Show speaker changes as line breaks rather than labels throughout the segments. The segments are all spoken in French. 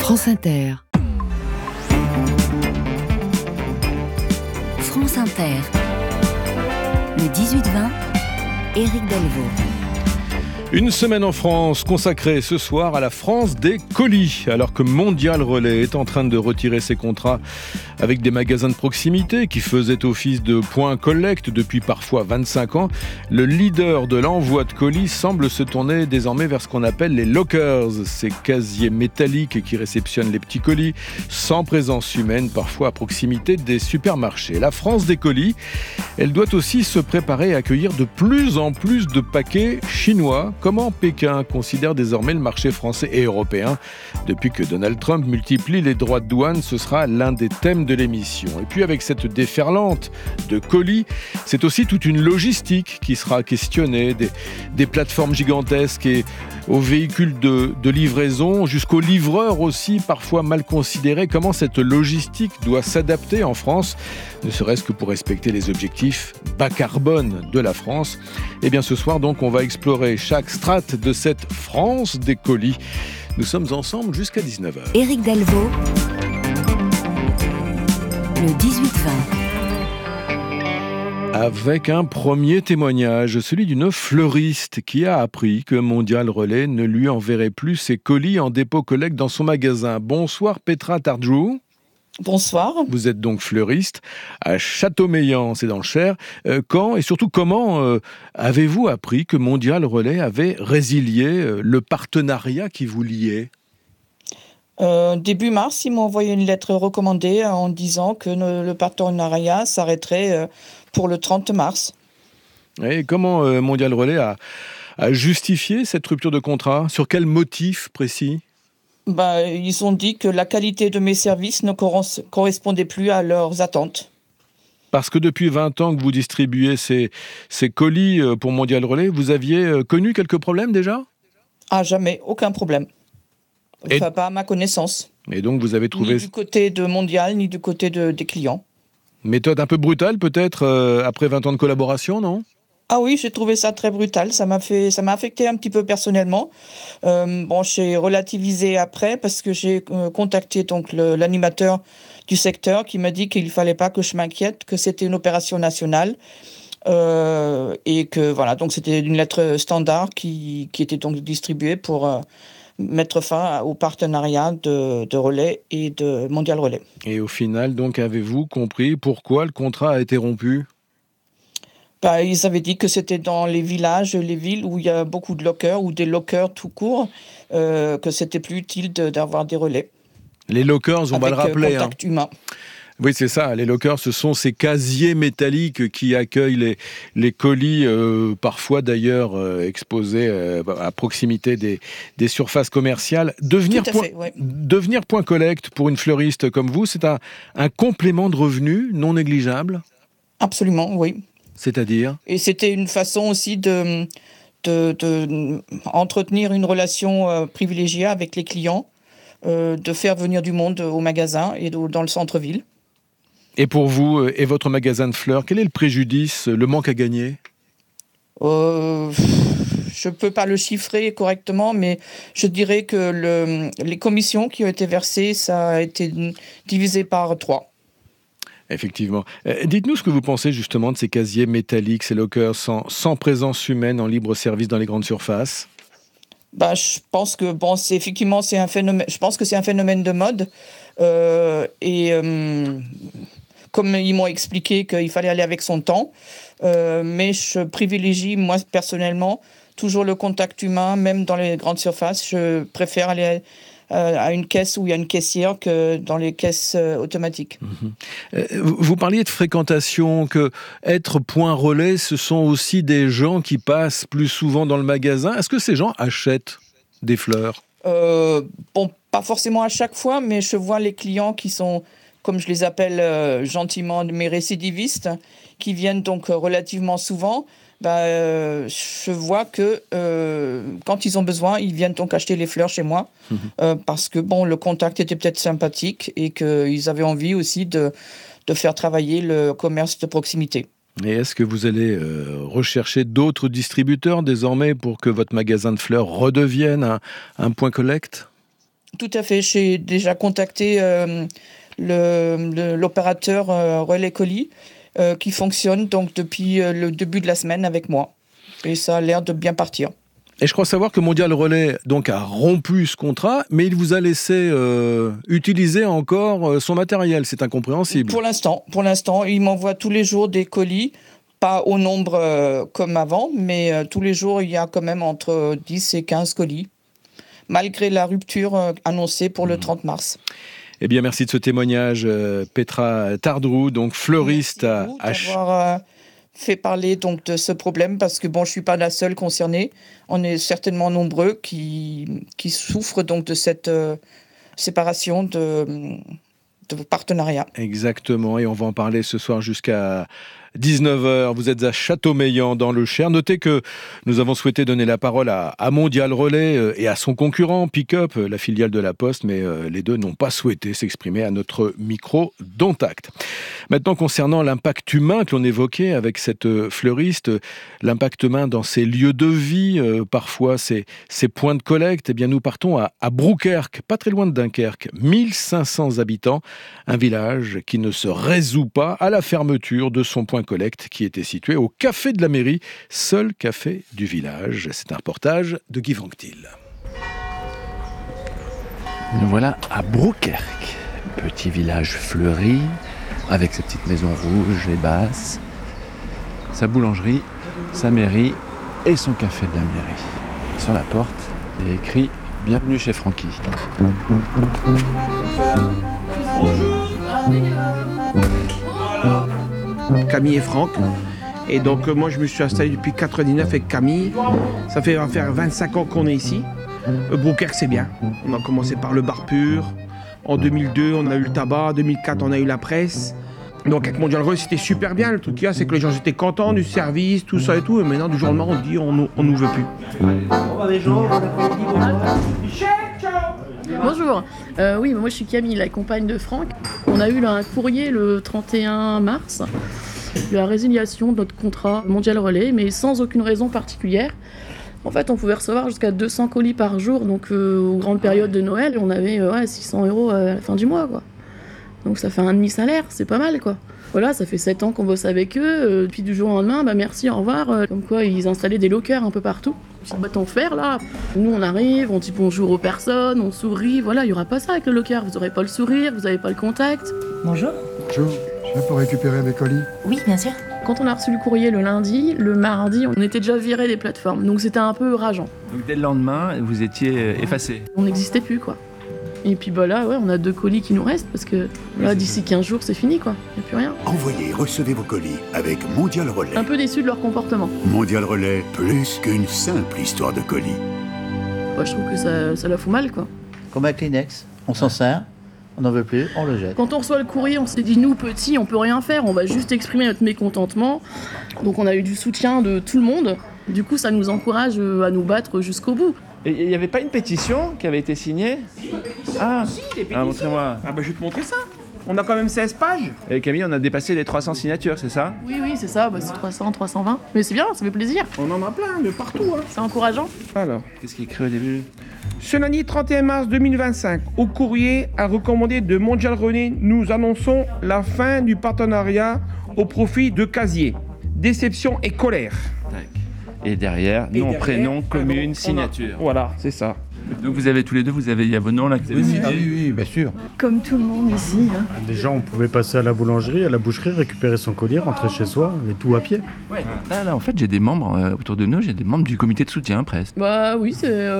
France Inter.
France Inter. Le 18-20, Éric Delvaux.
Une semaine en France consacrée ce soir à la France des colis. Alors que Mondial Relais est en train de retirer ses contrats avec des magasins de proximité qui faisaient office de point collecte depuis parfois 25 ans, le leader de l'envoi de colis semble se tourner désormais vers ce qu'on appelle les lockers, ces casiers métalliques qui réceptionnent les petits colis sans présence humaine, parfois à proximité des supermarchés. La France des colis, elle doit aussi se préparer à accueillir de plus en plus de paquets chinois. Comment Pékin considère désormais le marché français et européen? Depuis que Donald Trump multiplie les droits de douane, ce sera l'un des thèmes de l'émission. Et puis avec cette déferlante de colis, c'est aussi toute une logistique qui sera questionnée, des plateformes gigantesques et aux véhicules de livraison, jusqu'aux livreurs aussi, parfois mal considérés. Comment cette logistique doit s'adapter en France, ne serait-ce que pour respecter les objectifs bas carbone de la France? Eh bien ce soir donc, on va explorer chaque strate de cette France des colis. Nous sommes ensemble jusqu'à 19h.
Éric Delvaux, le 18-20.
Avec un premier témoignage, celui d'une fleuriste qui a appris que Mondial Relais ne lui enverrait plus ses colis en dépôt collecte dans son magasin. Bonsoir Petra Tardjou.
Bonsoir.
Vous êtes donc fleuriste à Châteaumeillan, c'est dans le Cher. Quand et surtout comment avez-vous appris que Mondial Relais avait résilié le partenariat qui vous liait ?
Début mars, ils m'ont envoyé une lettre recommandée en disant que le partenariat s'arrêterait pour le 30 mars.
Et comment Mondial Relais a justifié cette rupture de contrat ? Sur quel motif précis ?
Ils ont dit que la qualité de mes services ne correspondait plus à leurs attentes.
Parce que depuis 20 ans que vous distribuez ces colis pour Mondial Relais, vous aviez connu quelques problèmes déjà ?
Ah, jamais, aucun problème. Enfin, pas à ma connaissance.
Et donc vous avez trouvé...
Ni du côté de Mondial, ni du côté des clients.
Méthode un peu brutale peut-être, après 20 ans de collaboration, non ?
Ah oui, j'ai trouvé ça très brutal. Ça m'a affecté un petit peu personnellement. J'ai relativisé après parce que j'ai contacté donc l'animateur du secteur qui m'a dit qu'il fallait pas que je m'inquiète, que c'était une opération nationale et que voilà. Donc c'était une lettre standard qui était donc distribuée pour mettre fin au partenariat de Relais et de Mondial Relais.
Et au final, donc, avez-vous compris pourquoi le contrat a été rompu ?
Ils avaient dit que c'était dans les villages, les villes où il y a beaucoup de lockers ou des lockers tout court, que c'était plus utile d'avoir des relais.
Les lockers, on va le rappeler.
Contact humain.
Oui, c'est ça. Les lockers, ce sont ces casiers métalliques qui accueillent les colis, parfois d'ailleurs exposés à proximité des surfaces commerciales. Devenir point collecte pour une fleuriste comme vous, c'est un complément de revenus non négligeable ?
Absolument, oui.
C'est-à-dire ?
Et c'était une façon aussi de entretenir une relation privilégiée avec les clients, de faire venir du monde au magasin et dans le centre-ville.
Et pour vous et votre magasin de fleurs, quel est le préjudice, le manque à gagner ?
Je ne peux pas le chiffrer correctement, mais je dirais que les commissions qui ont été versées, ça a été divisé par 3. Pense.
Dites-nous ce que vous pensez justement de ces casiers métalliques, ces lockers sans présence humaine en libre service dans les grandes surfaces.
Je pense que c'est un phénomène. Je pense que c'est un phénomène de mode comme ils m'ont expliqué qu'il fallait aller avec son temps, mais je privilégie moi personnellement toujours le contact humain, même dans les grandes surfaces. Je préfère aller à une caisse où il y a une caissière que dans les caisses automatiques.
Vous parliez de fréquentation, que être point relais, ce sont aussi des gens qui passent plus souvent dans le magasin. Est-ce que ces gens achètent des fleurs ?
Pas forcément à chaque fois, mais je vois les clients qui sont, comme je les appelle gentiment, mes récidivistes, qui viennent donc relativement souvent. Je vois que quand ils ont besoin, ils viennent donc acheter les fleurs chez moi parce que le contact était peut-être sympathique et qu'ils avaient envie aussi de faire travailler le commerce de proximité.
Et est-ce que vous allez rechercher d'autres distributeurs désormais pour que votre magasin de fleurs redevienne un point collecte ?
Tout à fait. J'ai déjà contacté l'opérateur Relais Colis qui fonctionne donc depuis le début de la semaine avec moi. Et ça a l'air de bien partir.
Et je crois savoir que Mondial Relais donc, a rompu ce contrat, mais il vous a laissé utiliser encore son matériel. C'est incompréhensible.
Pour l'instant, il m'envoie tous les jours des colis, pas au nombre comme avant, mais tous les jours, il y a quand même entre 10 et 15 colis, malgré la rupture annoncée pour le 30 mars.
Eh bien, merci de ce témoignage, Petra Tardrou, donc fleuriste à
d'avoir fait parler donc de ce problème, parce que bon, je suis pas la seule concernée. On est certainement nombreux qui souffrent donc de cette séparation de partenariat.
Exactement, et on va en parler ce soir jusqu'à 19h. Vous êtes à Châteaumeillan dans le Cher. Notez que nous avons souhaité donner la parole à Mondial Relais et à son concurrent Pick-up, la filiale de la Poste, mais les deux n'ont pas souhaité s'exprimer à notre micro d'Ontact. Maintenant, concernant l'impact humain que l'on évoquait avec cette fleuriste, l'impact humain dans ses lieux de vie, parfois ses points de collecte, eh bien nous partons à Broukerque, pas très loin de Dunkerque, 1500 habitants, un village qui ne se résout pas à la fermeture de son point collecte qui était situé au café de la mairie, seul café du village. C'est un reportage de Guy Vanctil.
Nous voilà à Broukerque, petit village fleuri, avec ses petites maisons rouges et basses, sa boulangerie, sa mairie et son café de la mairie. Sur la porte, il est écrit « Bienvenue chez Francky ».
Camille et Franck. Et donc moi je me suis installé depuis 99 avec Camille. Ça va faire 25 ans qu'on est ici. Broukerque c'est bien. On a commencé par le bar pur. En 2002 on a eu le tabac. En 2004 on a eu la presse. Donc avec Mondial Relais c'était super bien. Le truc qu'il y a c'est que les gens étaient contents du service, tout ça et tout. Et maintenant du jour au lendemain on dit on nous veut plus.
Bonjour, oui, moi je suis Camille, la compagne de Franck. On a eu là, un courrier le 31 mars, la résiliation de notre contrat Mondial Relais, mais sans aucune raison particulière. En fait, on pouvait recevoir jusqu'à 200 colis par jour, donc aux grandes périodes de Noël, on avait 600 € à la fin du mois, quoi. Donc ça fait un demi-salaire, c'est pas mal, quoi. Voilà, ça fait 7 ans qu'on bosse avec eux, puis du jour au lendemain, merci, au revoir. Comme quoi, ils installaient des lockers un peu partout. Petite boîte en fer, là. Nous, on arrive, on dit bonjour aux personnes, on sourit. Voilà, il n'y aura pas ça avec le locker. Vous n'aurez pas le sourire, vous n'avez pas le contact.
Bonjour.
Bonjour, je viens pour récupérer mes colis.
Oui, bien sûr.
Quand on a reçu le courrier le lundi, le mardi, on était déjà virés des plateformes. Donc c'était un peu rageant.
Donc dès le lendemain, vous étiez effacé.
On n'existait plus, quoi. Et puis là, on a 2 colis qui nous restent parce que là, d'ici 15 jours, c'est fini, quoi. Il n'y a plus rien.
Envoyez et recevez vos colis avec Mondial Relais.
Un peu déçu de leur comportement.
Mondial Relais, plus qu'une simple histoire de colis.
Ouais, je trouve que ça la fout mal, quoi.
Comme un Kleenex, on s'en sert, on n'en veut plus, on le jette.
Quand on reçoit le courrier, on s'est dit, nous, petits, on peut rien faire, on va juste exprimer notre mécontentement. Donc on a eu du soutien de tout le monde. Du coup, ça nous encourage à nous battre jusqu'au bout.
Et il n'y avait pas une pétition qui avait été signée ? Ah, montrez-moi.
Ah bah je vais te montrer ça. On a quand même 16 pages.
Et Camille, on a dépassé les 300 signatures, c'est ça ?
Oui, c'est ça, c'est 300, 320. Mais c'est bien, ça fait plaisir.
On en a plein de partout. Hein.
C'est encourageant.
Alors,
Qu'est-ce qui est écrit au début ?
ce lundi 31 mars 2025, au courrier à recommandé de Mondial Relais, nous annonçons la fin du partenariat au profit de Casier. Déception et colère.
Et derrière, nom, prénom, commune, signature.
Voilà, c'est ça.
Donc vous avez tous les deux, il y a vos noms là que vous avez cités.
Oui, bien sûr.
Comme tout le monde ici. Hein.
Déjà, on pouvait passer à la boulangerie, à la boucherie, récupérer son colis, rentrer chez soi, et tout à pied.
Ouais. Là, en fait, j'ai des membres autour de nous, j'ai des membres du comité de soutien presque.
Bah oui,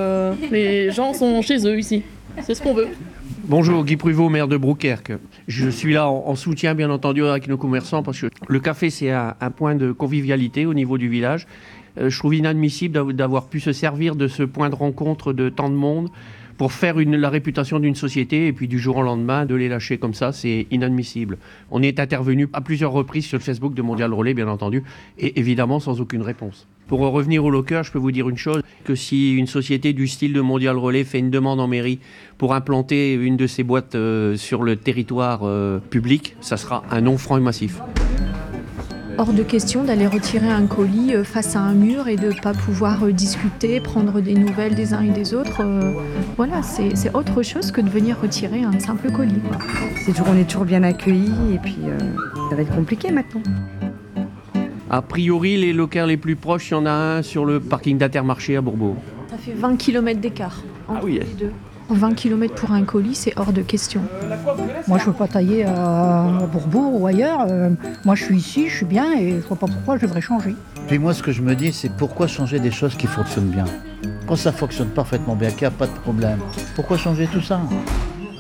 les gens sont chez eux ici. C'est ce qu'on veut.
Bonjour, Guy Pruvot, maire de Broukerque. Je suis là en soutien, bien entendu, avec nos commerçants, parce que le café, c'est un point de convivialité au niveau du village. Je trouve inadmissible d'avoir pu se servir de ce point de rencontre de tant de monde pour faire la réputation d'une société et puis du jour au lendemain de les lâcher comme ça, c'est inadmissible. On est intervenu à plusieurs reprises sur le Facebook de Mondial Relais, bien entendu, et évidemment sans aucune réponse. Pour revenir au locker, je peux vous dire une chose, que si une société du style de Mondial Relais fait une demande en mairie pour implanter une de ces boîtes sur le territoire public, ça sera un non franc et massif.
hors de question d'aller retirer un colis face à un mur et de ne pas pouvoir discuter, prendre des nouvelles des uns et des autres. Voilà, c'est autre chose que de venir retirer un simple colis.
On est toujours bien accueillis et puis ça va être compliqué maintenant.
A priori, les locaux les plus proches, il y en a un sur le parking d'Intermarché à Bourbeau.
Ça fait 20 km d'écart entre les deux. 20 km pour un colis, c'est hors de question.
Moi, je ne veux pas tailler à Bourbourg ou ailleurs. Moi, je suis ici, je suis bien et je ne vois pas pourquoi je devrais changer.
Puis moi, ce que je me dis, c'est pourquoi changer des choses qui fonctionnent bien ? Quand ça fonctionne parfaitement bien, qu'il n'y a pas de problème, pourquoi changer tout ça ?
Pourquoi ?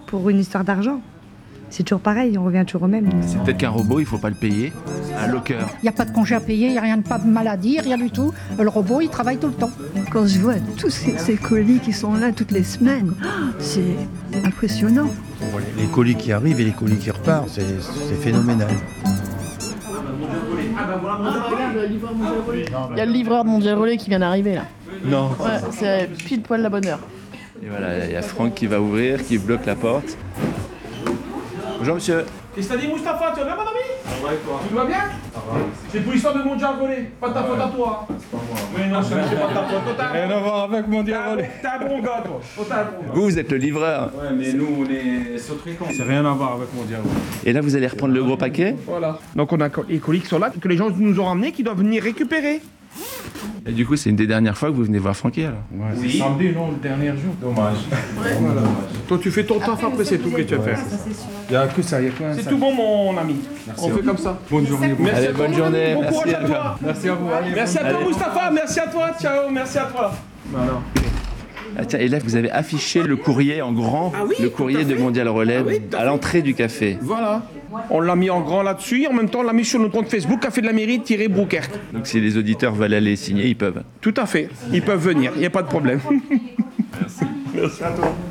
Pour une histoire d'argent. C'est toujours pareil, on revient toujours au même.
C'est peut-être qu'un robot, il ne faut pas le payer. Un locker.
Il n'y a pas de congé à payer, il n'y a rien de pas de maladie, rien du tout. Le robot, il travaille tout le temps.
Quand je vois tous ces colis qui sont là toutes les semaines, c'est impressionnant.
Les colis qui arrivent et les colis qui repartent, c'est phénoménal.
Il y a le livreur de Mondial Relais qui vient d'arriver là.
Non.
Ouais, c'est pile poil la bonne heure.
Et voilà, il y a Franck qui va ouvrir, qui bloque la porte. Bonjour monsieur.
Qu'est-ce que t'as dit Mustapha? Tu vas bien mon ami? Ça va et toi? Tu vas bien? Ça va. C'est pour l'histoire de Mondial Relais, pas ta faute à toi. C'est pas moi. Mais non, c'est pas ta faute.
Rien à voir avec Mondial Relais.
T'es un bon gars toi.
Vous êtes le livreur.
Ouais, mais nous on est sous-traitants. C'est rien à voir avec Mondial Relais.
Et là vous allez reprendre le gros paquet?
Voilà. Donc on a les colis qui sont là, que les gens nous ont ramenés, qui doivent venir récupérer.
Et du coup, c'est une des dernières fois que vous venez voir Francky alors?
Ouais, oui. C'est samedi, non, le dernier jour. Dommage. Ouais. Voilà. Toi, tu fais ton taf après, c'est tout que tu vas faire. Il n'y a que ça, il y a que un. C'est tout bon, mon ami. Merci. On fait comme ça.
Bonne journée.
Merci. Allez, bonne journée.
Bon courage
merci
à toi.
Merci à vous. Allez,
merci à toi, Mustapha. Merci à toi. Ciao. Merci à toi. Voilà.
Ah tiens, et là, vous avez affiché le courrier en grand, le courrier de Mondial Relais, à l'entrée du café.
Voilà. On l'a mis en grand là-dessus, en même temps on l'a mis sur notre compte Facebook, Café de la Mairie-Brouckert.
Donc si les auditeurs veulent aller signer, ils peuvent.
Tout à fait, ils peuvent venir, il n'y a pas de problème.
Merci.
Merci à toi.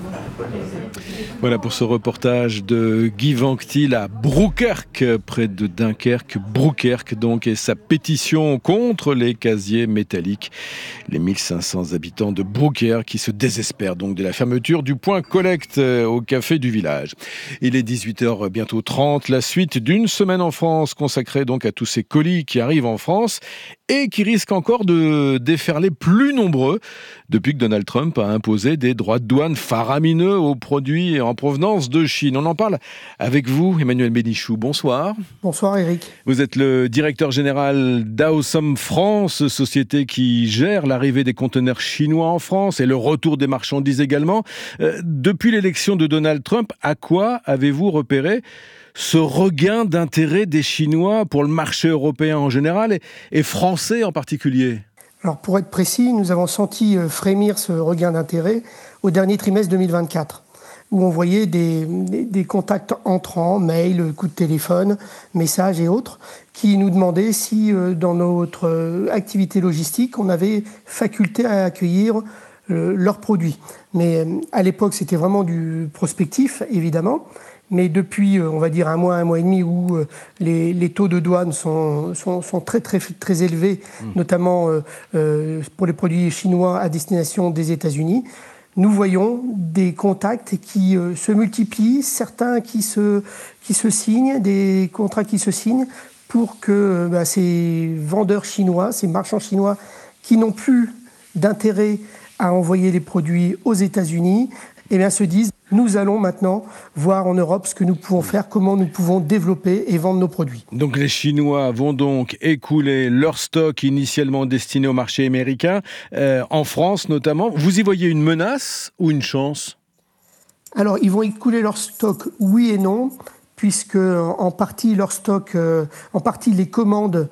Voilà pour ce reportage de Guy Vanctil à Brouckert, près de Dunkerque. Brouckert donc, et sa pétition contre les casiers métalliques. Les 1500 habitants de Brouckert qui se désespèrent donc de la fermeture du point collecte au café du village. Il est 18h bientôt 30, la suite d'une semaine en France consacrée donc à tous ces colis qui arrivent en France et qui risquent encore de déferler plus nombreux depuis que Donald Trump a imposé des droits de douane faramineux aux produits en provenance de Chine. On en parle avec vous, Emmanuel Bénichou. Bonsoir.
Bonsoir Eric.
Vous êtes le directeur général d'Awesome France, société qui gère l'arrivée des conteneurs chinois en France et le retour des marchandises également. Depuis l'élection de Donald Trump, à quoi avez-vous repéré ce regain d'intérêt des Chinois pour le marché européen en général et français en particulier?
Alors pour être précis, nous avons senti frémir ce regain d'intérêt au dernier trimestre 2024, où on voyait des contacts entrants, mails, coups de téléphone, messages et autres, qui nous demandaient si dans notre activité logistique, on avait faculté à accueillir leurs produits. Mais à l'époque, c'était vraiment du prospectif, évidemment. Mais depuis, on va dire, un mois et demi, où les taux de douane sont très, très, très élevés, notamment pour les produits chinois à destination des États-Unis, nous voyons des contacts qui se multiplient, certains qui se signent, des contrats qui se signent pour que ces vendeurs chinois, ces marchands chinois qui n'ont plus d'intérêt à envoyer les produits aux États-Unis, se disent nous allons maintenant voir en Europe ce que nous pouvons faire, comment nous pouvons développer et vendre nos produits.
Donc les Chinois vont donc écouler leur stock initialement destiné au marché américain, en France notamment. Vous y voyez une menace ou une chance?
Alors ils vont écouler leur stock, oui et non, puisque en partie leur stock, en partie les commandes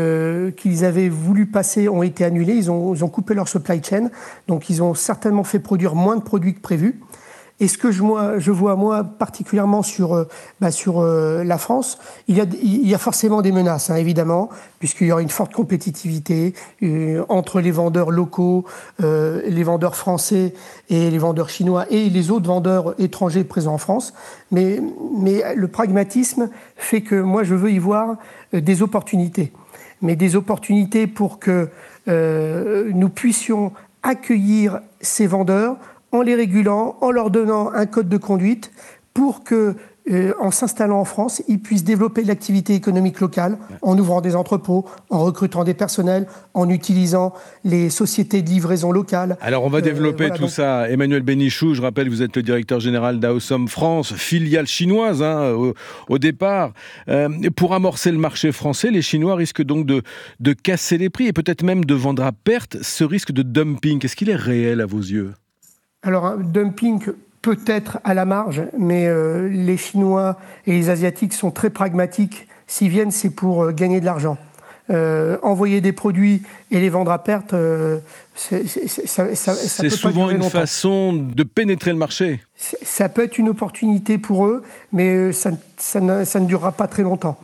qu'ils avaient voulu passer ont été annulées. Ils ont coupé leur supply chain, donc ils ont certainement fait produire moins de produits que prévu. Et ce que je vois moi particulièrement sur la France, il y a forcément des menaces, évidemment, puisqu'il y aura une forte compétitivité entre les vendeurs locaux, les vendeurs français et les vendeurs chinois et les autres vendeurs étrangers présents en France. Mais le pragmatisme fait que moi je veux y voir des opportunités, mais des opportunités pour que nous puissions accueillir ces vendeurs en les régulant, en leur donnant un code de conduite pour que en s'installant en France, ils puissent développer l'activité économique locale en ouvrant des entrepôts, en recrutant des personnels, en utilisant les sociétés de livraison locales.
Alors on va développer tout ça. Emmanuel Bénichou, je rappelle, vous êtes le directeur général d'Aosom France, filiale chinoise au départ. Pour amorcer le marché français, les Chinois risquent donc de casser les prix et peut-être même de vendre à perte. Ce risque de dumping, est-ce qu'il est réel à vos yeux ?
Alors un dumping peut-être à la marge, mais les Chinois et les Asiatiques sont très pragmatiques. S'ils viennent, c'est pour gagner de l'argent. Envoyer des produits et les vendre à perte, ça
c'est souvent une façon de pénétrer le marché.
Ça peut être une opportunité pour eux, mais ça ne durera pas très longtemps.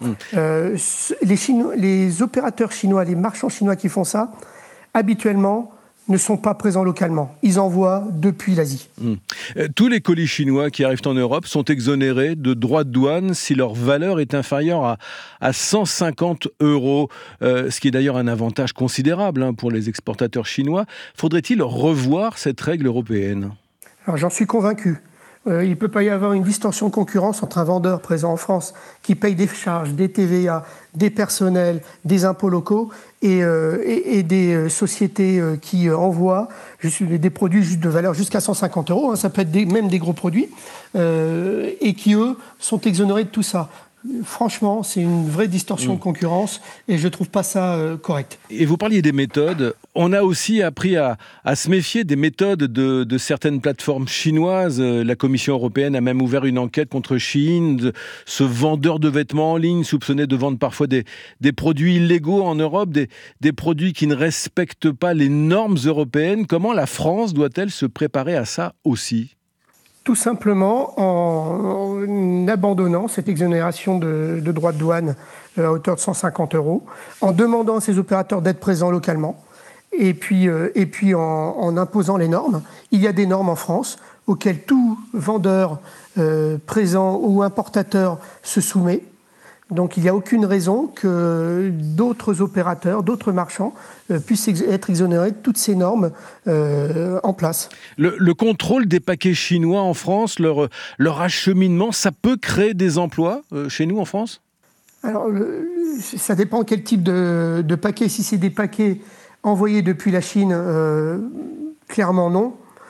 Les opérateurs chinois, les marchands chinois qui font ça, habituellement, ne sont pas présents localement. Ils envoient depuis l'Asie.
Tous les colis chinois qui arrivent en Europe sont exonérés de droits de douane si leur valeur est inférieure à 150 €, ce qui est d'ailleurs un avantage considérable pour les exportateurs chinois. Faudrait-il revoir cette règle européenne ?
Alors, j'en suis convaincu. Il ne peut pas y avoir une distorsion de concurrence entre un vendeur présent en France qui paye des charges, des TVA, des personnels, des impôts locaux et des sociétés qui envoient des produits de valeur jusqu'à 150 €, ça peut être même des gros produits, et qui, eux, sont exonérés de tout ça. Franchement, c'est une vraie distorsion de concurrence et je ne trouve pas ça correct.
Et vous parliez des méthodes. On a aussi appris à se méfier des méthodes de certaines plateformes chinoises. La Commission européenne a même ouvert une enquête contre Shein, ce vendeur de vêtements en ligne soupçonné de vendre parfois des produits illégaux en Europe, des produits qui ne respectent pas les normes européennes. Comment la France doit-elle se préparer à ça aussi ?
Tout simplement en abandonnant cette exonération de droits de douane à hauteur de 150 €, en demandant à ces opérateurs d'être présents localement, et puis en imposant les normes. Il y a des normes en France auxquelles tout vendeur présent ou importateur se soumet. Donc il n'y a aucune raison que d'autres opérateurs, d'autres marchands puissent être exonérés de toutes ces normes en place.
Le contrôle des paquets chinois en France, leur acheminement, ça peut créer des emplois chez nous en France ?
Alors ça dépend quel type de paquets. Si c'est des paquets envoyés depuis la Chine, clairement non.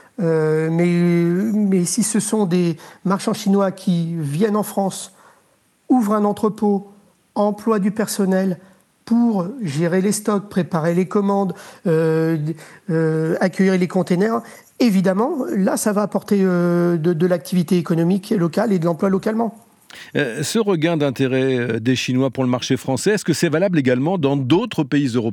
Mais si ce sont des marchands chinois qui viennent en France, ouvrent un entrepôt, emploient du personnel pour gérer les stocks, préparer les commandes, accueillir les containers, évidemment, là, ça va apporter de l'activité économique locale et de l'emploi localement.
Ce regain d'intérêt des Chinois pour le marché français, est-ce que c'est valable également dans d'autres pays européens ?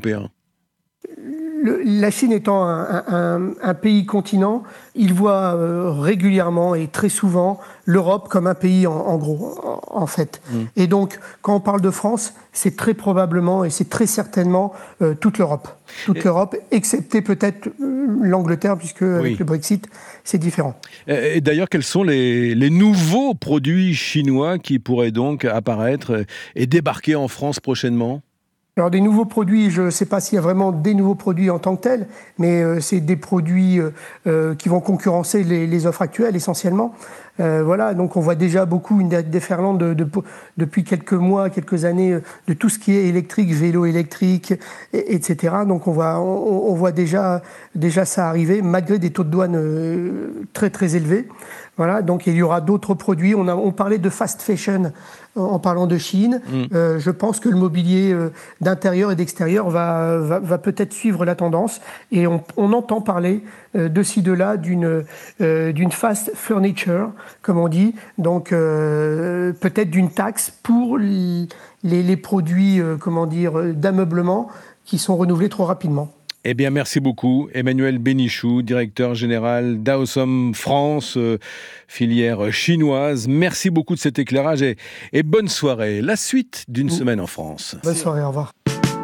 La Chine étant un pays continent, il voit régulièrement et très souvent l'Europe comme un pays en gros, en fait. Et donc, quand on parle de France, c'est très probablement et c'est très certainement toute l'Europe. Toute l'Europe, excepté peut-être l'Angleterre, puisque avec le Brexit, c'est différent.
Et d'ailleurs, quels sont les nouveaux produits chinois qui pourraient donc apparaître et débarquer en France prochainement ?
Alors des nouveaux produits, je ne sais pas s'il y a vraiment des nouveaux produits en tant que tels, mais c'est des produits qui vont concurrencer les offres actuelles essentiellement. Voilà, donc on voit déjà beaucoup une déferlante depuis quelques mois, quelques années, de tout ce qui est électrique, vélo électrique, etc. Donc on voit déjà ça arriver, malgré des taux de douane très très élevés. Voilà, donc il y aura d'autres produits. On parlait de fast fashion en parlant de Chine. Je pense que le mobilier d'intérieur et d'extérieur va peut-être suivre la tendance. Et on entend parler de ci, de là d'une fast furniture, comme on dit. Donc peut-être d'une taxe pour les produits d'ameublement qui sont renouvelés trop rapidement.
Eh bien, merci beaucoup. Emmanuel Bénichou, directeur général d'Aosom France, filière chinoise. Merci beaucoup de cet éclairage et bonne soirée. La suite d'une semaine en France.
Bonne soirée, au revoir.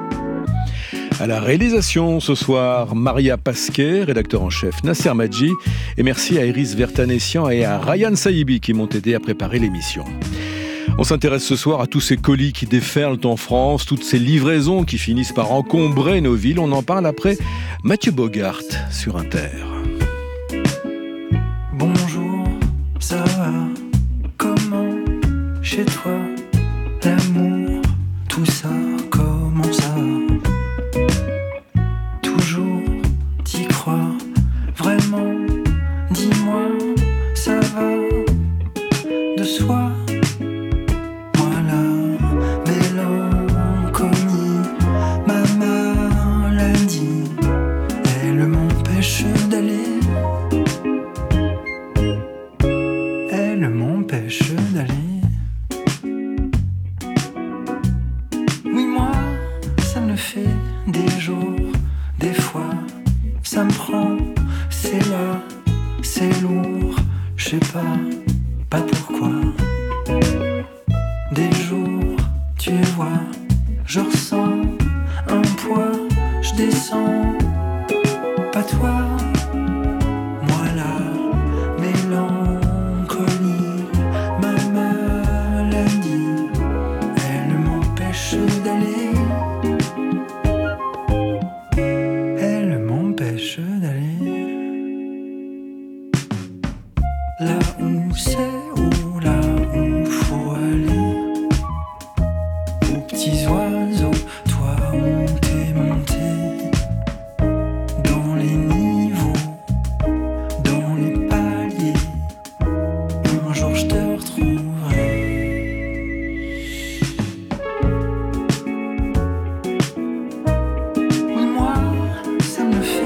À la réalisation ce soir, Maria Pasquet, rédacteur en chef Nasser Madji. Et merci à Iris Vertanessian et à Ryan Sahibi qui m'ont aidé à préparer l'émission. On s'intéresse ce soir à tous ces colis qui déferlent en France, toutes ces livraisons qui finissent par encombrer nos villes. On en parle après Mathieu Bogart sur Inter.
Bonjour, ça va ? Comment chez toi, l'amour, tout ça, comment ça va? Toujours t'y crois, vraiment, dis-moi, ça va de soi? Voilà, mélancolie, ma maladie, elle m'empêche d'aller, elle m'empêche d'aller. Oui, moi, ça me fait des jours, des fois, ça me prend, c'est là, c'est lourd, je sais pas pourquoi. Des jours, tu vois, je ressens un poids, je descends, pas toi. Moi la mélancolie, ma maladie, elle m'empêche d'aller, elle m'empêche d'aller. Là où c'est, ou là où faut aller. Aux petits oiseaux, toi où t'es monté. Dans les niveaux, dans les paliers. Un jour je te retrouverai. Oui, moi, ça me fait.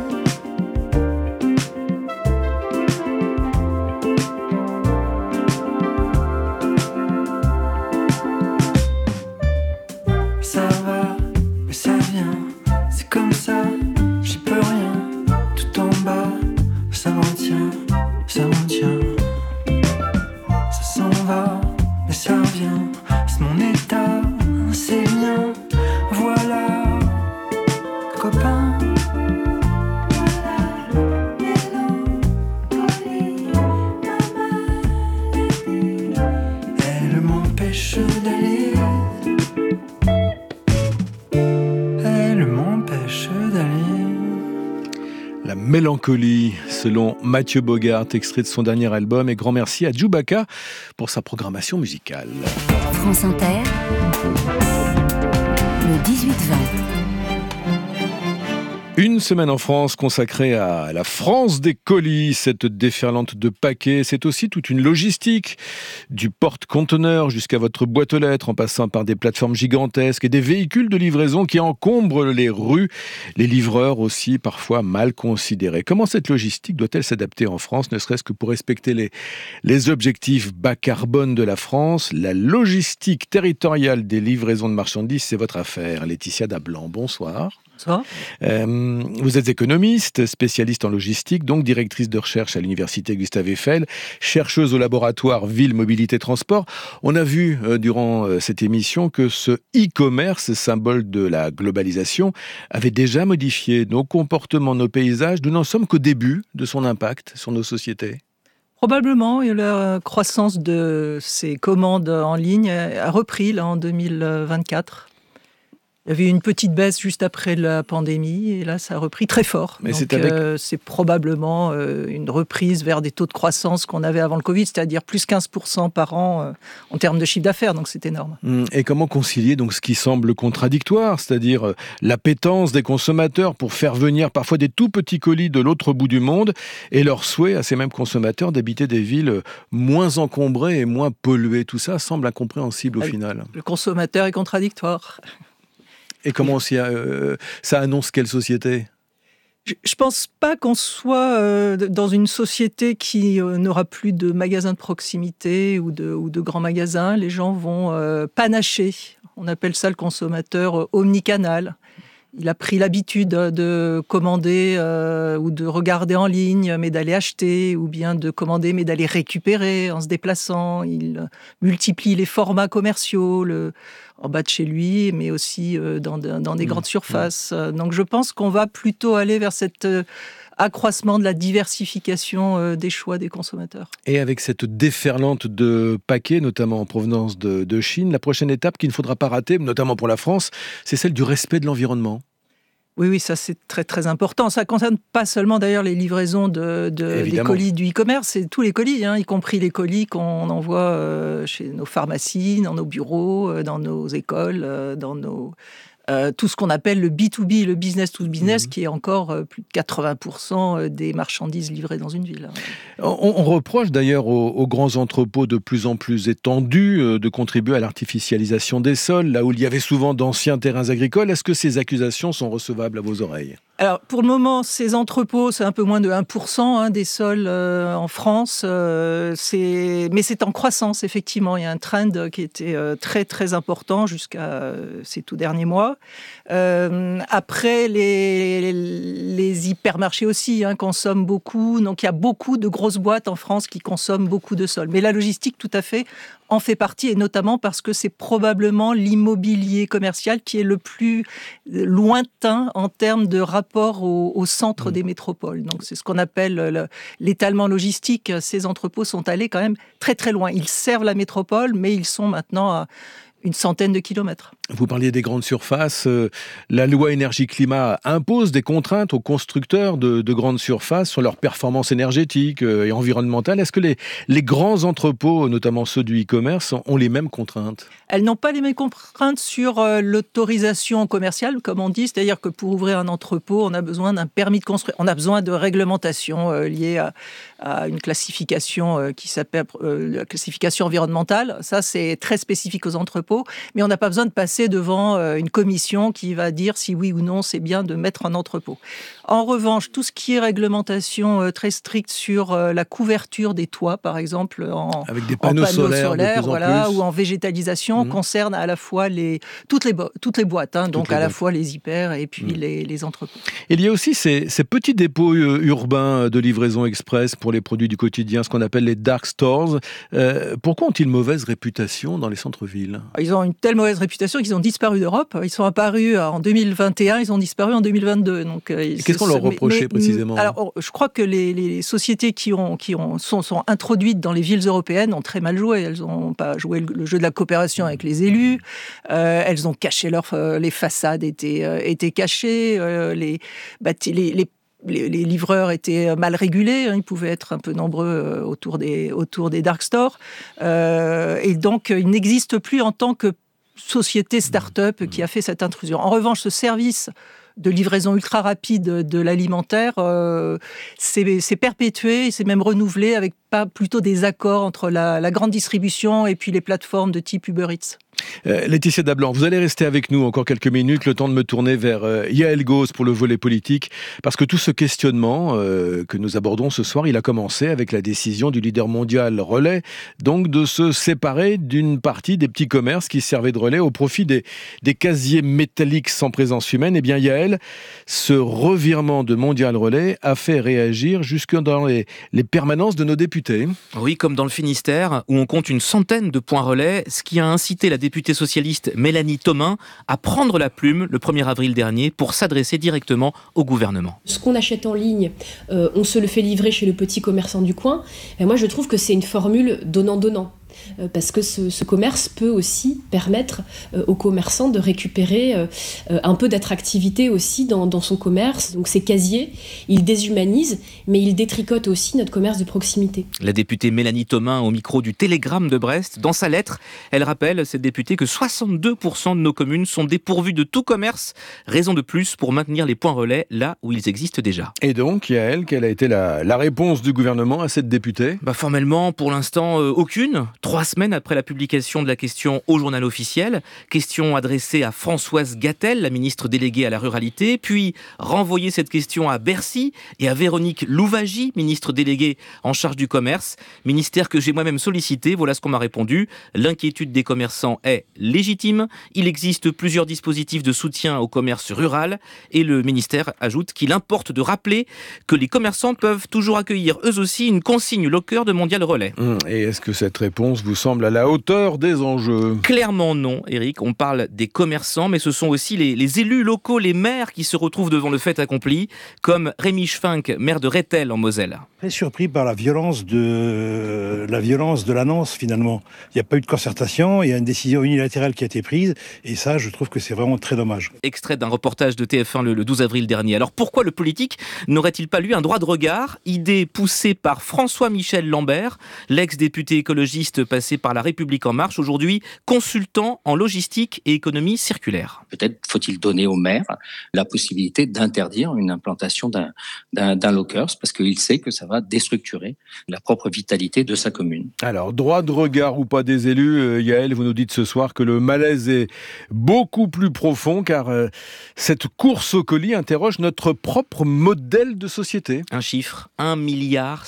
Ça va, mais ça vient, c'est comme ça, j'y peux rien. Tout en bas, ça m'en tient, ça m'en tient. Ça s'en va, mais ça revient, c'est mon état, c'est bien. Voilà, copain. Elle m'empêche d'aller. Elle m'empêche d'aller.
La mélancolie, selon Mathieu Bogart, extrait de son dernier album. Et grand merci à Djoubaka pour sa programmation musicale.
France Inter, le 18-20.
Une semaine en France consacrée à la France des colis, cette déferlante de paquets. C'est aussi toute une logistique, du porte-conteneur jusqu'à votre boîte aux lettres, en passant par des plateformes gigantesques et des véhicules de livraison qui encombrent les rues. Les livreurs aussi, parfois mal considérés. Comment cette logistique doit-elle s'adapter en France, ne serait-ce que pour respecter les objectifs bas carbone de la France? La logistique territoriale des livraisons de marchandises, c'est votre affaire. Laetitia Dablanc, bonsoir.
Bonsoir.
Vous êtes économiste, spécialiste en logistique, donc directrice de recherche à l'université Gustave Eiffel, chercheuse au laboratoire Ville, Mobilité, Transport. On a vu durant cette émission que ce e-commerce, symbole de la globalisation, avait déjà modifié nos comportements, nos paysages. Nous n'en sommes qu'au début de son impact sur nos sociétés.
Probablement, et la croissance de ces commandes en ligne a repris là, en 2024. Il y avait une petite baisse juste après la pandémie et là, ça a repris très fort.
Mais
donc, c'est probablement une reprise vers des taux de croissance qu'on avait avant le Covid, c'est-à-dire plus 15% par an en termes de chiffre d'affaires, donc c'est énorme.
Et comment concilier donc ce qui semble contradictoire, c'est-à-dire l'appétence des consommateurs pour faire venir parfois des tout petits colis de l'autre bout du monde et leur souhait à ces mêmes consommateurs d'habiter des villes moins encombrées et moins polluées. Tout ça semble incompréhensible au final.
Le consommateur est contradictoire.
Et comment ça annonce quelle société ?
Je ne pense pas qu'on soit dans une société qui n'aura plus de magasins de proximité ou de grands magasins. Les gens vont panacher. On appelle ça le consommateur omnicanal. Il a pris l'habitude de commander ou de regarder en ligne, mais d'aller acheter, ou bien de commander, mais d'aller récupérer en se déplaçant. Il multiplie les formats commerciaux en bas de chez lui, mais aussi dans des grandes surfaces. Donc je pense qu'on va plutôt aller vers cet accroissement de la diversification des choix des consommateurs.
Et avec cette déferlante de paquets, notamment en provenance de Chine, la prochaine étape qu'il ne faudra pas rater, notamment pour la France, c'est celle du respect de l'environnement.
Oui, ça c'est très très important. Ça ne concerne pas seulement d'ailleurs les livraisons des colis du e-commerce, c'est tous les colis, y compris les colis qu'on envoie chez nos pharmacies, dans nos bureaux, dans nos écoles, dans tout ce qu'on appelle le B2B, le business to business, qui est encore plus de 80% des marchandises livrées dans une ville.
On reproche d'ailleurs aux grands entrepôts de plus en plus étendus de contribuer à l'artificialisation des sols, là où il y avait souvent d'anciens terrains agricoles. Est-ce que ces accusations sont recevables à vos oreilles ?
Alors, pour le moment, ces entrepôts, c'est un peu moins de 1% des sols en France. Mais c'est en croissance, effectivement. Il y a un trend qui était très, très important jusqu'à ces tout derniers mois. Après, les hypermarchés aussi consomment beaucoup. Donc, il y a beaucoup de grosses boîtes en France qui consomment beaucoup de sols. Mais la logistique, tout à fait, en fait partie, et notamment parce que c'est probablement l'immobilier commercial qui est le plus lointain en termes de rapport au centre des métropoles. Donc c'est ce qu'on appelle l'étalement logistique. Ces entrepôts sont allés quand même très très loin. Ils servent la métropole, mais ils sont maintenant à une centaine de kilomètres.
Vous parliez des grandes surfaces. La loi énergie-climat impose des contraintes aux constructeurs de grandes surfaces sur leur performance énergétique et environnementale. Est-ce que les grands entrepôts, notamment ceux du e-commerce, ont les mêmes contraintes ?
Elles n'ont pas les mêmes contraintes sur l'autorisation commerciale, comme on dit. C'est-à-dire que pour ouvrir un entrepôt, on a besoin d'un permis de construire. On a besoin de réglementations liées à une classification qui s'appelle la classification environnementale. Ça, c'est très spécifique aux entrepôts. Mais on n'a pas besoin de passer devant une commission qui va dire si oui ou non c'est bien de mettre un entrepôt. En revanche, tout ce qui est réglementation très stricte sur la couverture des toits, par exemple,
avec des panneaux solaires
ou en végétalisation, concerne à la fois toutes les boîtes, donc à la fois les hyper et puis les entrepôts.
Il y a aussi ces petits dépôts urbains de livraison express pour les produits du quotidien, ce qu'on appelle les dark stores. Pourquoi ont-ils mauvaise réputation dans les centres-villes ?
Ils ont une telle mauvaise réputation qu'ils ont disparu d'Europe. Ils sont apparus en 2021, ils ont disparu en 2022. Donc,
qu'est-ce qu'on leur reprochait précisément ?
Alors, je crois que les sociétés qui sont introduites dans les villes européennes ont très mal joué. Elles n'ont pas joué le jeu de la coopération avec les élus. Elles ont caché les façades étaient cachées. Les livreurs étaient mal régulés, ils pouvaient être un peu nombreux autour des dark stores. Et donc, il n'existe plus en tant que société start-up qui a fait cette intrusion. En revanche, ce service de livraison ultra rapide de l'alimentaire, c'est perpétué, c'est même renouvelé avec plutôt des accords entre la grande distribution et puis les plateformes de type Uber Eats.
Laetitia Dablan, vous allez rester avec nous encore quelques minutes, le temps de me tourner vers Yael Gauze pour le volet politique, parce que tout ce questionnement que nous abordons ce soir, il a commencé avec la décision du leader mondial Relais, donc de se séparer d'une partie des petits commerces qui servaient de relais au profit des casiers métalliques sans présence humaine. Eh bien Yael, ce revirement de Mondial Relais a fait réagir jusque dans les permanences de nos députés.
Oui, comme dans le Finistère, où on compte une centaine de points relais, ce qui a incité la députée socialiste Mélanie Thomin à prendre la plume le 1er avril dernier pour s'adresser directement au gouvernement.
Ce qu'on achète en ligne, on se le fait livrer chez le petit commerçant du coin. Et moi, je trouve que c'est une formule donnant-donnant. Parce que ce commerce peut aussi permettre aux commerçants de récupérer un peu d'attractivité aussi dans son commerce. Donc ces casiers, ils déshumanisent, mais ils détricotent aussi notre commerce de proximité.
La députée Mélanie Thomin au micro du Télégramme de Brest, dans sa lettre, elle rappelle, cette députée, que 62% de nos communes sont dépourvues de tout commerce, raison de plus pour maintenir les points relais là où ils existent déjà.
Et donc, Yael, quelle a été la réponse du gouvernement à cette députée ?
Formellement, pour l'instant, aucune. 3 semaines après la publication de la question au journal officiel, question adressée à Françoise Gatel, la ministre déléguée à la ruralité, puis renvoyer cette question à Bercy et à Véronique Louwagie, ministre déléguée en charge du commerce, ministère que j'ai moi-même sollicité. Voilà ce qu'on m'a répondu. L'inquiétude des commerçants est légitime. Il existe plusieurs dispositifs de soutien au commerce rural et le ministère ajoute qu'il importe de rappeler que les commerçants peuvent toujours accueillir eux aussi une consigne locker de Mondial Relais.
Et est-ce que cette réponse réponse vous semble à la hauteur des enjeux?
Clairement non, Eric. On parle des commerçants, mais ce sont aussi les élus locaux, les maires qui se retrouvent devant le fait accompli, comme Rémi Schfink, maire de Rethel en Moselle.
Très surpris par la violence de l'annonce finalement. Il n'y a pas eu de concertation, il y a une décision unilatérale qui a été prise, et ça, je trouve que c'est vraiment très dommage.
Extrait d'un reportage de TF1 le 12 avril dernier. Alors pourquoi le politique n'aurait-il pas lu un droit de regard, idée poussée par François-Michel Lambert, l'ex-député écologiste passé par La République En Marche, aujourd'hui consultant en logistique et économie circulaire.
Peut-être faut-il donner au maire la possibilité d'interdire une implantation d'un lockers, parce qu'il sait que ça va déstructurer la propre vitalité de sa commune.
Alors, droit de regard ou pas des élus, Yael, vous nous dites ce soir que le malaise est beaucoup plus profond, car cette course au colis interroge notre propre modèle de société.
Un chiffre, 1,7 milliard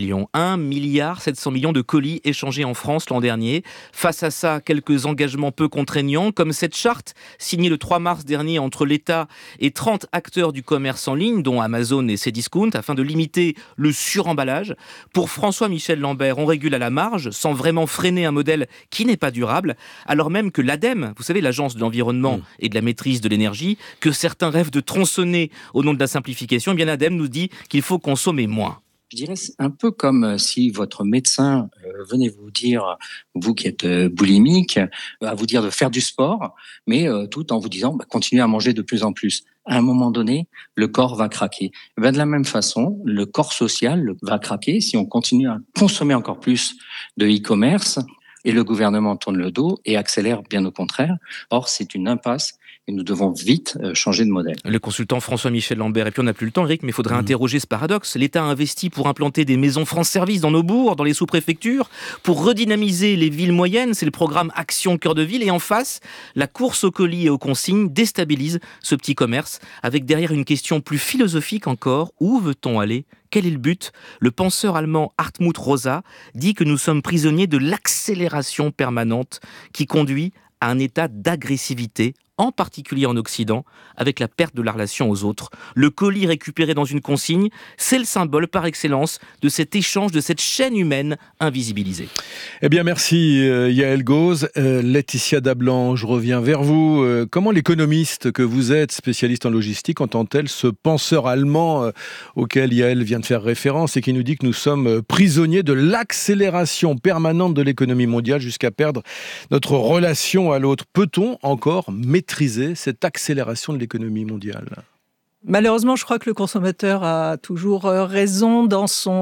1,7 milliard de colis échangés en France l'an dernier. Face à ça, quelques engagements peu contraignants, comme cette charte signée le 3 mars dernier entre l'État et 30 acteurs du commerce en ligne, dont Amazon et Cdiscount, afin de limiter le suremballage. Pour François-Michel Lambert, on régule à la marge, sans vraiment freiner un modèle qui n'est pas durable, alors même que l'ADEME, vous savez, l'Agence de l'environnement et de la maîtrise de l'énergie, que certains rêvent de tronçonner au nom de la simplification, eh bien l'ADEME nous dit qu'il faut consommer moins.
Je dirais, c'est un peu comme si votre médecin venait vous dire, vous qui êtes boulimique, à vous dire de faire du sport, mais tout en vous disant continuez à manger de plus en plus. À un moment donné, le corps va craquer. Et de la même façon, le corps social va craquer si on continue à consommer encore plus de e-commerce, et le gouvernement tourne le dos et accélère bien au contraire. Or, c'est une impasse. Et nous devons vite changer de modèle.
Le consultant François-Michel Lambert. Et puis on n'a plus le temps, Eric, mais il faudrait interroger ce paradoxe. L'État a investi pour implanter des maisons France Service dans nos bourgs, dans les sous-préfectures, pour redynamiser les villes moyennes. C'est le programme Action Cœur de Ville. Et en face, la course aux colis et aux consignes déstabilise ce petit commerce, avec derrière une question plus philosophique encore. Où veut-on aller ? Quel est le but ? Le penseur allemand Hartmut Rosa dit que nous sommes prisonniers de l'accélération permanente qui conduit à un état d'agressivité, en particulier en Occident, avec la perte de la relation aux autres. Le colis récupéré dans une consigne, c'est le symbole par excellence de cet échange, de cette chaîne humaine invisibilisée.
Eh bien, merci Yael Gauze. Laetitia Dablan, je reviens vers vous. Comment l'économiste que vous êtes, spécialiste en logistique, entend-elle ce penseur allemand auquel Yael vient de faire référence et qui nous dit que nous sommes prisonniers de l'accélération permanente de l'économie mondiale jusqu'à perdre notre relation à l'autre? Peut-on encore maîtriser cette accélération de l'économie mondiale?
Malheureusement, je crois que le consommateur a toujours raison dans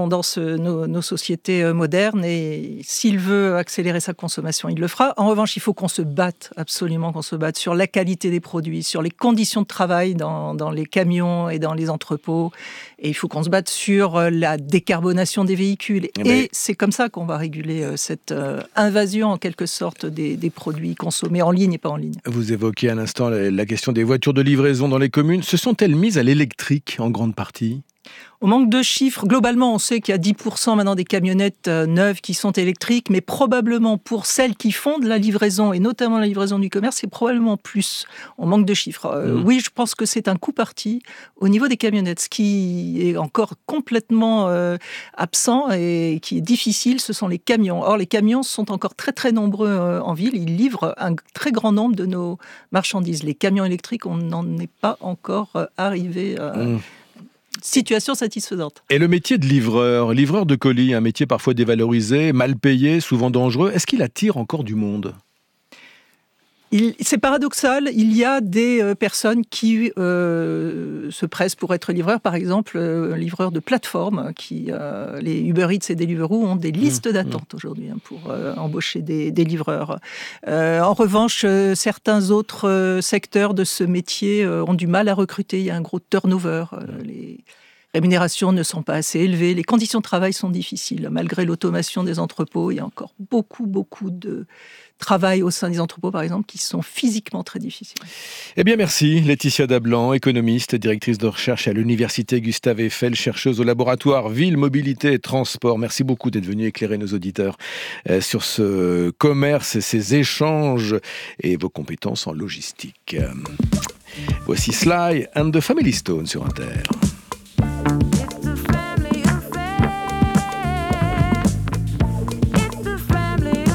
nos sociétés modernes, et s'il veut accélérer sa consommation, il le fera. En revanche, il faut qu'on se batte, absolument qu'on se batte, sur la qualité des produits, sur les conditions de travail dans les camions et dans les entrepôts, et il faut qu'on se batte sur la décarbonation des véhicules. Et c'est comme ça qu'on va réguler cette invasion, en quelque sorte, des produits consommés en ligne et pas en ligne.
Vous évoquiez à l'instant la question des voitures de livraison dans les communes. Se sont-elles mises à l'électrique en grande partie?
On manque de chiffres. Globalement, on sait qu'il y a 10% maintenant des camionnettes neuves qui sont électriques, mais probablement pour celles qui font de la livraison, et notamment la livraison du commerce, c'est probablement plus. On manque de chiffres. Oui, je pense que c'est un coup parti au niveau des camionnettes. Ce qui est encore complètement absent et qui est difficile, ce sont les camions. Or, les camions sont encore très très nombreux en ville. Ils livrent un très grand nombre de nos marchandises. Les camions électriques, on n'en est pas encore arrivé à... Situation satisfaisante.
Et le métier de livreur de colis, un métier parfois dévalorisé, mal payé, souvent dangereux, est-ce qu'il attire encore du monde ?
C'est paradoxal, il y a des personnes qui se pressent pour être livreurs, par exemple livreurs de plateforme, les Uber Eats et Deliveroo ont des listes d'attente aujourd'hui pour embaucher des livreurs. En revanche, certains autres secteurs de ce métier ont du mal à recruter, il y a un gros turnover, les rémunérations ne sont pas assez élevées, les conditions de travail sont difficiles. Malgré l'automation des entrepôts, il y a encore beaucoup de travail au sein des entrepôts, par exemple, qui sont physiquement très difficiles.
Eh bien, merci. Laetitia Dablan, économiste, directrice de recherche à l'Université Gustave Eiffel, chercheuse au laboratoire Ville, Mobilité et Transport. Merci beaucoup d'être venue éclairer nos auditeurs sur ce commerce et ces échanges et vos compétences en logistique. Voici Sly and the Family Stone sur Inter.
It's the family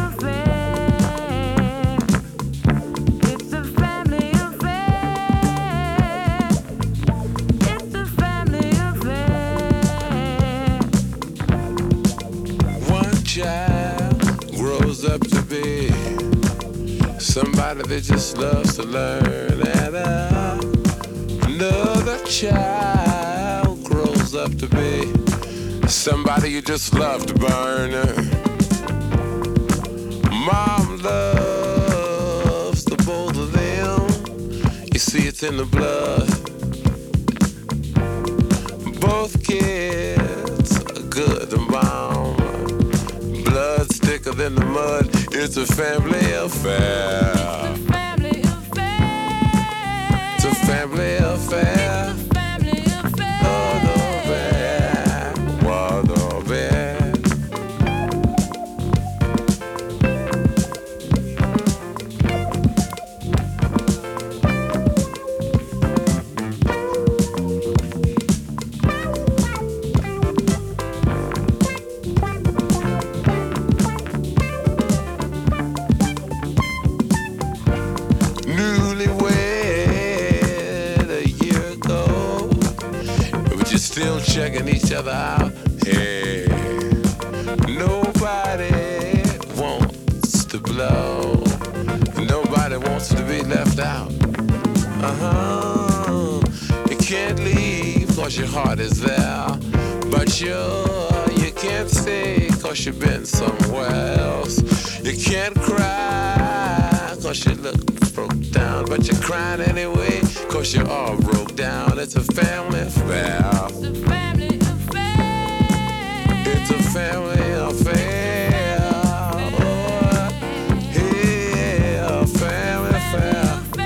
grows up to be somebody that just loves to learn. And another child grows up to be somebody you just love to burn. Mom loves the both of them. You see it's in the blood. Both kids are good and bomb. Blood's thicker than the mud. It's a family affair. It's a family affair. Still checking each other out. Hey, nobody wants to blow. Nobody wants to be left out. You can't leave cause your heart is there. But you can't stay cause you've been somewhere else. You can't cry cause you look broke down. But you're crying anyway cause you're all broke down. It's a family affair. It's a family affair. Oh, yeah, a family affair.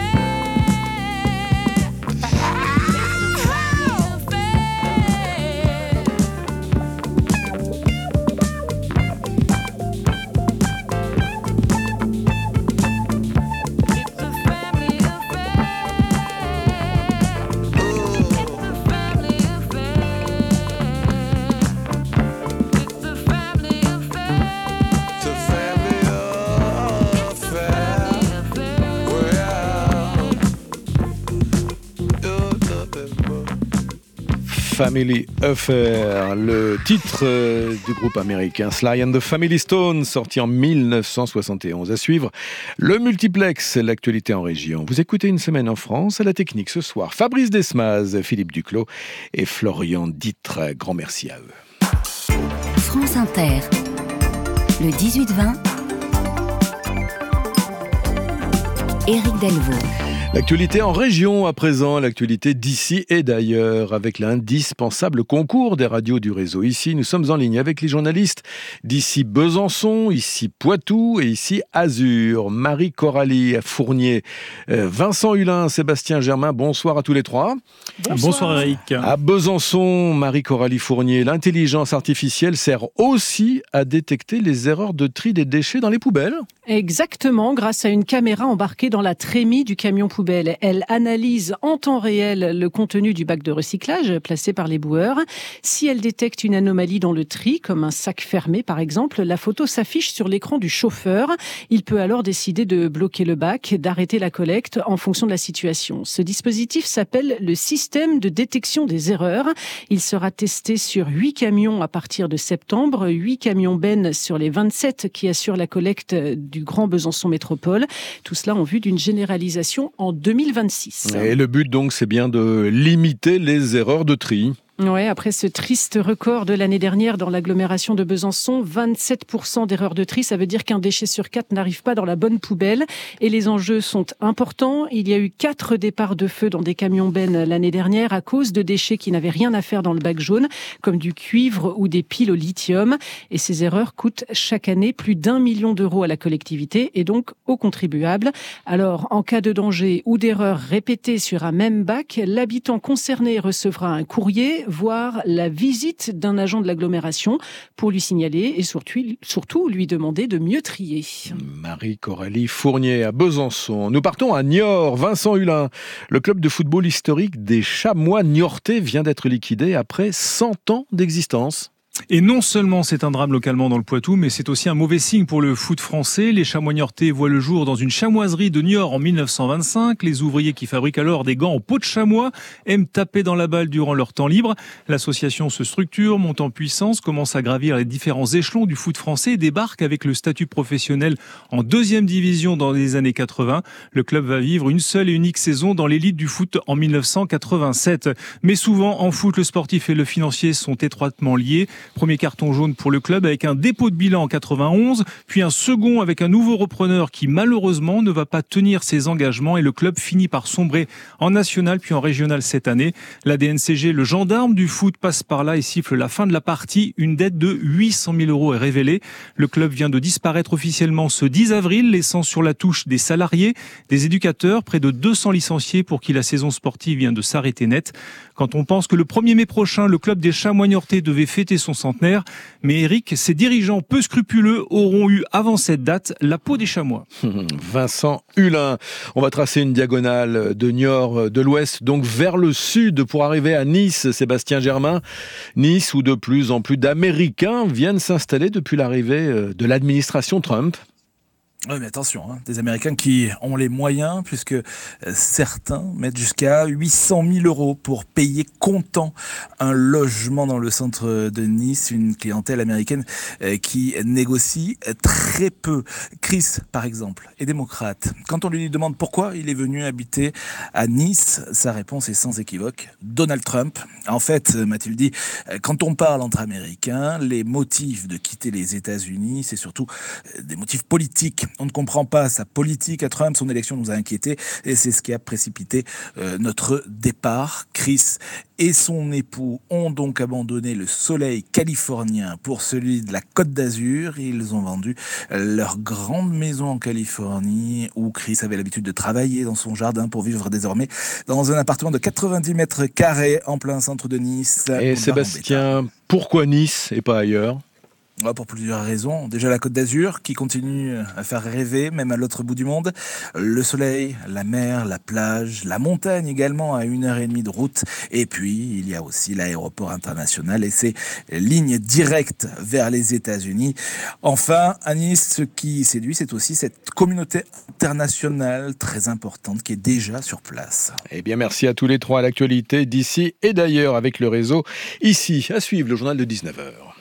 Family Affair, le titre du groupe américain Sly and the Family Stone, sorti en 1971. À suivre, le multiplex, l'actualité en région. Vous écoutez Une semaine en France, à la technique ce soir. Fabrice Desmaz, Philippe Duclos et Florian Dittre. Grand merci à eux.
France Inter, le 18-20, Éric Delvaux.
L'actualité en région à présent, l'actualité d'ici et d'ailleurs, avec l'indispensable concours des radios du réseau. Ici, nous sommes en ligne avec les journalistes d'ici Besançon, ici Poitou et ici Azur. Marie-Coralie Fournier, Vincent Hulin, Sébastien Germain, bonsoir à tous les trois.
Bonsoir Eric.
À Besançon, Marie-Coralie Fournier, l'intelligence artificielle sert aussi à détecter les erreurs de tri des déchets dans les poubelles.
Exactement, grâce à une caméra embarquée dans la trémie du camion poubelle. Elle analyse en temps réel le contenu du bac de recyclage placé par les boueurs. Si elle détecte une anomalie dans le tri, comme un sac fermé par exemple, la photo s'affiche sur l'écran du chauffeur. Il peut alors décider de bloquer le bac, d'arrêter la collecte en fonction de la situation. Ce dispositif s'appelle le système de détection des erreurs. Il sera testé sur 8 camions à partir de septembre, 8 camions bennes sur les 27 qui assurent la collecte du Grand Besançon Métropole. Tout cela en vue d'une généralisation en 2026.
Et le but donc, c'est bien de limiter les erreurs de tri.
Ouais, après ce triste record de l'année dernière dans l'agglomération de Besançon, 27% d'erreurs de tri, ça veut dire qu'un déchet sur 4 n'arrive pas dans la bonne poubelle. Et les enjeux sont importants. Il y a eu 4 départs de feu dans des camions bennes l'année dernière à cause de déchets qui n'avaient rien à faire dans le bac jaune, comme du cuivre ou des piles au lithium. Et ces erreurs coûtent chaque année plus d'1 million d'euros à la collectivité et donc aux contribuables. Alors, en cas de danger ou d'erreur répétée sur un même bac, l'habitant concerné recevra un courrier, voire la visite d'un agent de l'agglomération pour lui signaler et surtout lui demander de mieux trier.
Marie-Coralie Fournier à Besançon. Nous partons à Niort. Vincent Hulin. Le club de football historique des Chamois niortais vient d'être liquidé après 100 ans d'existence.
Et non seulement c'est un drame localement dans le Poitou, mais c'est aussi un mauvais signe pour le foot français. Les chamois niortais voient le jour dans une chamoiserie de Niort en 1925. Les ouvriers qui fabriquent alors des gants en peau de chamois aiment taper dans la balle durant leur temps libre. L'association se structure, monte en puissance, commence à gravir les différents échelons du foot français et débarque avec le statut professionnel en 2e division dans les années 80. Le club va vivre une seule et unique saison dans l'élite du foot en 1987. Mais souvent, en foot, le sportif et le financier sont étroitement liés. Premier carton jaune pour le club avec un dépôt de bilan en 91, puis un second avec un nouveau repreneur qui malheureusement ne va pas tenir ses engagements et le club finit par sombrer en national puis en régional cette année. La DNCG, le gendarme du foot, passe par là et siffle la fin de la partie. Une dette de 800 000 € est révélée. Le club vient de disparaître officiellement ce 10 avril, laissant sur la touche des salariés, des éducateurs, près de 200 licenciés pour qui la saison sportive vient de s'arrêter net. Quand on pense que le 1er mai prochain, le club des Chamois niortais devait fêter son centenaire, mais Eric, ses dirigeants peu scrupuleux auront eu avant cette date la peau des chamois.
Vincent Hulin. On va tracer une diagonale de Niort de l'ouest, donc vers le sud pour arriver à Nice, Sébastien Germain. Nice où de plus en plus d'Américains viennent s'installer depuis l'arrivée de l'administration Trump.
Oui, mais attention, des Américains qui ont les moyens, puisque certains mettent jusqu'à 800 000 € pour payer comptant un logement dans le centre de Nice, une clientèle américaine qui négocie très peu. Chris, par exemple, est démocrate. Quand on lui demande pourquoi il est venu habiter à Nice, sa réponse est sans équivoque, Donald Trump. En fait, m'a-t-il dit, quand on parle entre Américains, les motifs de quitter les États-Unis, c'est surtout des motifs politiques. On ne comprend pas sa politique à Trump, son élection nous a inquiétés et c'est ce qui a précipité notre départ. Chris et son époux ont donc abandonné le soleil californien pour celui de la Côte d'Azur. Ils ont vendu leur grande maison en Californie où Chris avait l'habitude de travailler dans son jardin pour vivre désormais dans un appartement de 90 mètres carrés en plein centre de Nice.
Et Sébastien, pourquoi Nice et pas ailleurs ?
Pour plusieurs raisons. Déjà la Côte d'Azur qui continue à faire rêver, même à l'autre bout du monde. Le soleil, la mer, la plage, la montagne également à 1h30 de route. Et puis il y a aussi l'aéroport international et ses lignes directes vers les États-Unis. Enfin, à Nice, ce qui séduit, c'est aussi cette communauté internationale très importante qui est déjà sur place.
Eh bien, merci à tous les trois à l'actualité d'ici et d'ailleurs avec le réseau. Ici, à suivre le journal de 19h.